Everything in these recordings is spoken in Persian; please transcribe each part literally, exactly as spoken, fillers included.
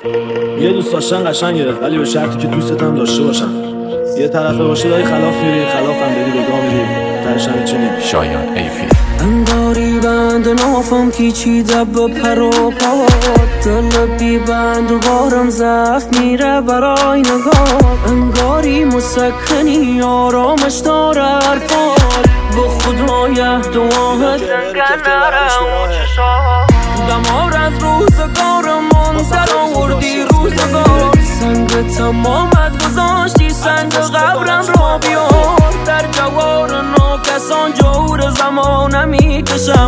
یه دوست داشتن قشنگه، ولی به شرطی که دوستت هم داشته باشن. یه طرفه باشه داری خلاف میری، خلاف هم بری بگاه میری، ترش هم هیچی نیم. شایان ایپی. انگاری بند نافم پیچیده به پر و پات، دل بی بند و بارم زخم میره برای نگاه. انگاری مسکنی آرامش داره حرفات، به خدای دعاهت زنگن نرم و چشات. دمار از روزگارمون در آوردی روزگار، سنگ تمامت گذاشتی سنگ قبرم را بیار. در جوار ناکسان جور زمانه میکشم،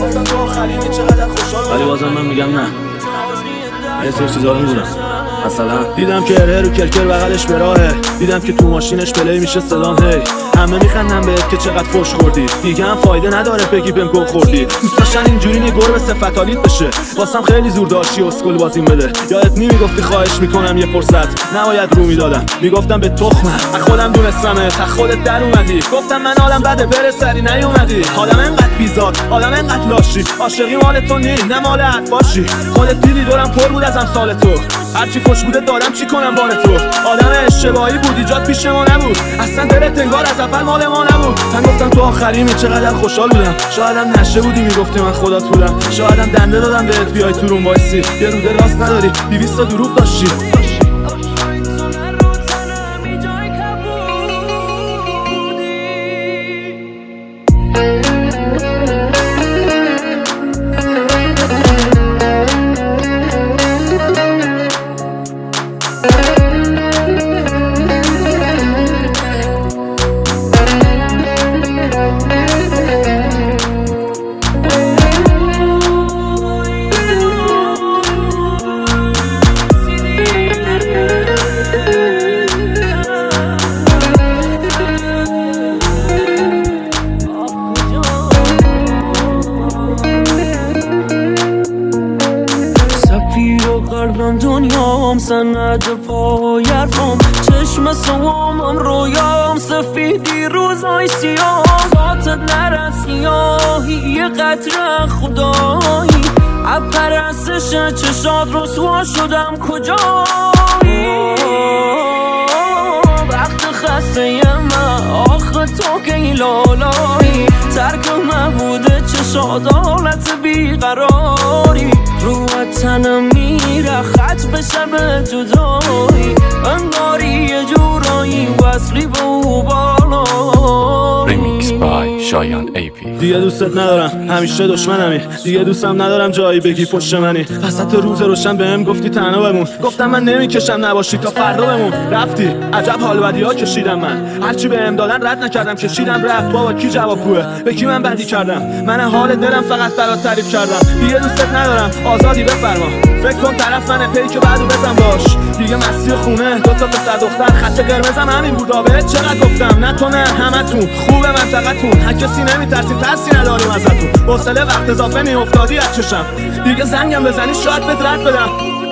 ولی بازم من میگم نه. یه سری چیزا رو میدونم. مثلا دیدم که هر رو کرکر بغلش به راهه، دیدم که تو ماشینش پلی میشه سلام هی. همه میخندن بهت که چقدر فوش خوردی، دیگه هم فایده نداره بگی بهم گو خوردی. دوست داشتن اینجوری نی گربه صفتالیت بشه، واسم خیلی زور داشتی اسکل بازیم بده. یادت نمیگفتی خواهش میکنم یه فرصت، نباید رو میدادم میگفتم به تخمم. من خودم دونستمه تا خودت در اومدی، گفتم من حالم بده بره سری نیومدی. آدم انقدر بیزاد، آدم انقدر لاشی، عاشقی مال تو نی نه مال عطاشی. خودت دیدی دورم پر بود از امثال تو، هرچی خوش بوده دادم چی کنم بار تو. آدم اشتباهی بودی جات پیش ما نبود، اصلا دلت انگار از اول مال ما نبود. من گفتم تو آخریمی چقدر خوشحال بودم، شایدم نشه بودی میگفتی من خدا طولم. شایدم دنده دادم بهت بیای تو روم وایسی، یه روده راست نداری دویست تا دروغ داشتی. قلبم دنیام سند پای حرفم، چشم سوامم رویام سفیدی روزای سیاه. ذاتت نرد سیاهی یه قطره خدایی، اپرستش چشات رسوا شدم کجایی. وقت خسته من آخه تو که این لالایی، ترک مبوده چشات حالت بیقراری. رو تنم میره خط به شب جدایی، انگاری یه جورایی وصلی به او بالایی. ریمیکس بای شایان ایپی. دیگه دوستت ندارم همیشه دشمنمی، دیگه دوستم ندارم جایی بگی پشت منی. وسط روز روشن بهم گفتی تنها بمون، گفتم من نمیکشم نباشی تا فردا بمون. رفتی عجب حال بدی ها کشیدم من، هرچی بهم دادن رد نکردم کشیدم رفت. بابا کی جواب کوه به کی من بدی کردم؟ من حال دلم فقط برات تعریف کردم. دیگه دوستت ندارم آزادی بفرما، فکر کن طرف منه پی که بعدو بزن باش. دیگه مستی خونه دو تا پسر دختر، خط قرمزم همین بودا بهت چقدر گفتم. نه تو نه همتون خوبه منطقتون، هر کسی نمیترسیم ترسی نداریم ازتون. حوصله وقت اضافه میافتادی از چشم، دیگه زنگم بزنی شاید بهت رد بدم.